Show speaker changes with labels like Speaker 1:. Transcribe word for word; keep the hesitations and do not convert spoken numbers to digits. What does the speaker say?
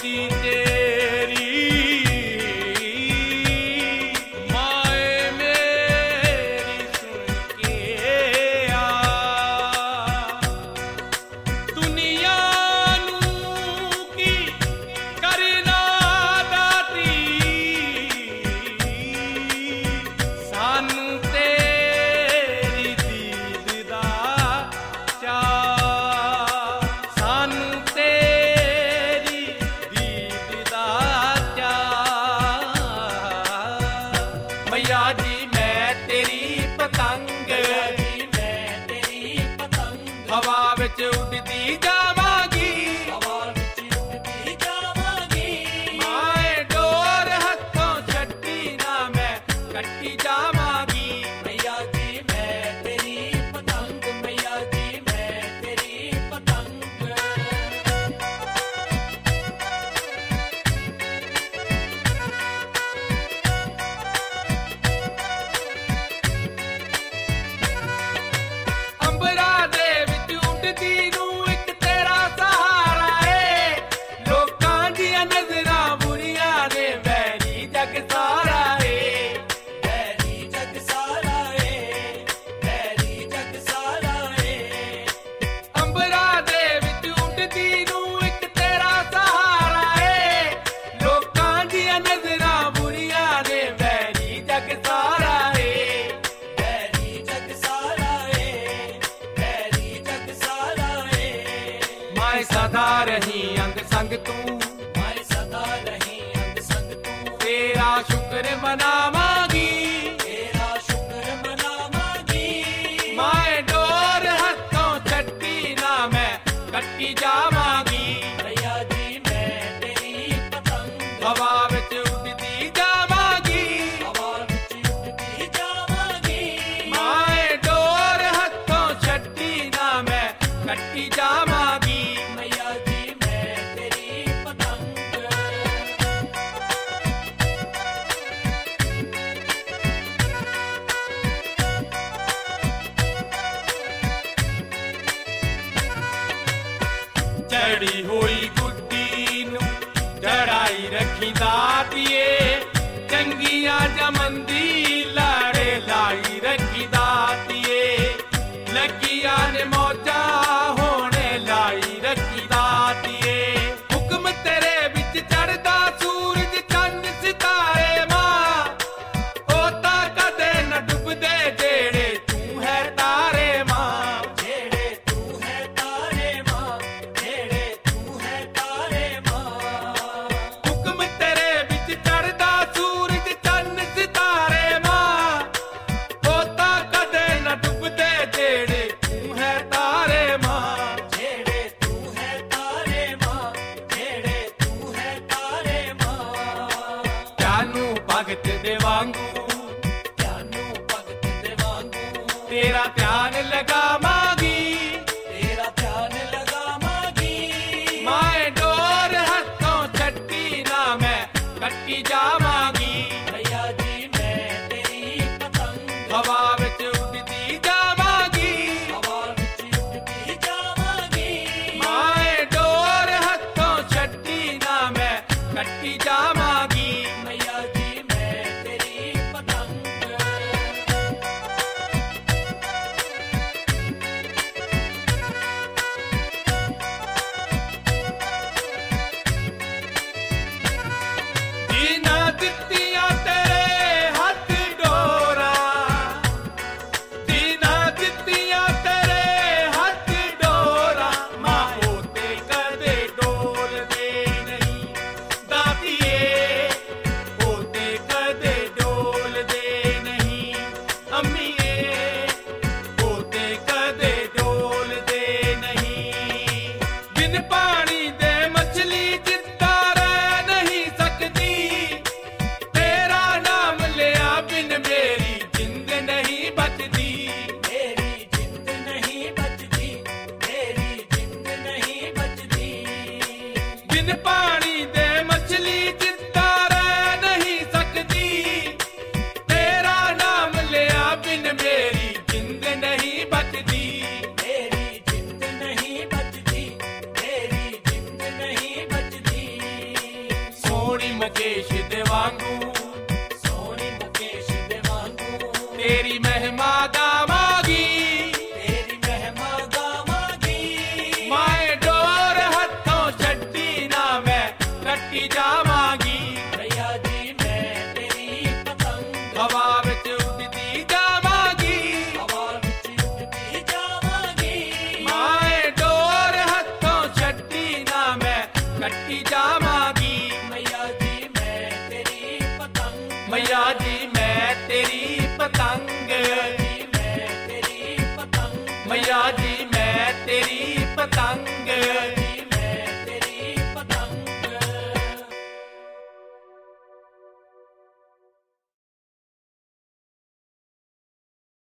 Speaker 1: दी तेरी माए मेरी सुन के आ दुनिया नू की करना दाती सानू तेरी दीद दा चा सानू तेरी दीद दा चा मैया जी मैं तेरी पतंग जी मैं तेरी पतंग हवा विच उड़दी जावांगी हवा विच उड़दी जावांगी माए डोर हथों छड्डी ना मैं कट्टी जावांगी मैया जी मैं तेरी पतंग मैया जी मैं तेरी पतंग अंबरा दे विच उड़दी नू इक तेरा सहारा ए लोकां दियां नज़रां बुरियां ने वैरी जग सारा ए वैरी जग सारा ए वैरी जग सारा ए अंबरा दे विच उड़दी नू इक तेरा सहारा ए लोकां दियां नज़रां बुरियां ने वैरी जग सारा ए वैरी जग सारा ए वैरी जग सारा ए माए सदा रही अंग संग तू माए सदा रही अंग संग तू तेरा शुक्र मनावांगी तेरा शुक्र मनावांगी माए डोर हथों छड्डी ना मैं कट्टी जावांगी मैया जी मैं तेरी पतंग हवा विच उड़दी जावांगी हवा विच उड़दी जावांगी माए डोर हथों छड्डी ना मैं कट्टी जावांगी मैया जी मैं तेरी पतंग चढ़ी हुई गुड्डी नू चढ़ाई रखी दातिए चंगिया जमंदी लाड़े लाई रखी दातिए लगिया ने मौजा होने लाई रखी दातिए हुक्म तेरे विच चढ़दा सूरज चंद सितारे मां ओता कदे न डुबदे जेड़े तू है तारे मां जेड़े तू है तारे मां जेड़े तू है तारे मां हुक्म तेरे विच चढ़दा सूरज चंद सितारे मां ओता कदे न डुबदे जेड़े तू है तारे मां जेड़े तू है तारे मां जेड़े तू है तारे मां त्यानू भगत दे वांगू त्यानू भगत दे वांगू तेरा ध्यान लगावांगी तेरा ध्यान लगावांगी माए डोर हथों छड्डी ना मैं कट्टी जावांगी मैया जी मैं तेरी पतंग हवा विच उड़दी जावांगी हवा विच उड़दी जावांगी माए डोर हथों छड्डी ना मैं कट्टी जावांगी मैया जी मैं तेरी ਵਾਂਗੂ,
Speaker 2: ਸੋਨੀ ਮੁਕੇਸ਼ ਦੇ ਵਾਂਗੂ,
Speaker 1: ਤੇਰੀ ਮਹਿਮਾ ਗਾਵਾਂਗੀ,
Speaker 2: ਤੇਰੀ ਮਹਿਮਾ ਗਾਵਾਂਗੀ।
Speaker 1: ਮਾਏ ਡੋਰ ਹੱਥੋਂ ਛੱਡੀ ਨਾ ਮੈਂ ਕੱਟੀ ਜਾਵਾਂਗੀ।
Speaker 2: ਮਈਆ ਜੀ ਮੈਂ ਤੇਰੀ ਪਤੰਗ,
Speaker 1: ਹਵਾ ਵਿੱਚ ਉੱਡਦੀ ਜਾਵਾਂਗੀ,
Speaker 2: ਹਵਾ ਵਿੱਚ ਉੱਡਦੀ ਜਾਵਾਂਗੀ।
Speaker 1: ਮਾਏ ਡੋਰ ਹੱਥੋਂ ਛੱਡੀ ਨਾ ਮੈਂ ਕੱਟੀ ਜਾਵਾਂਗੀ।
Speaker 2: ਮਈਆ ਜੀ ਮੈਂ ਤੇਰੀ ਪਤੰਗ,
Speaker 1: ਮਈਆ ਜੀ ਮੈਂ ਤੇਰੀ ਪਤੰਗ।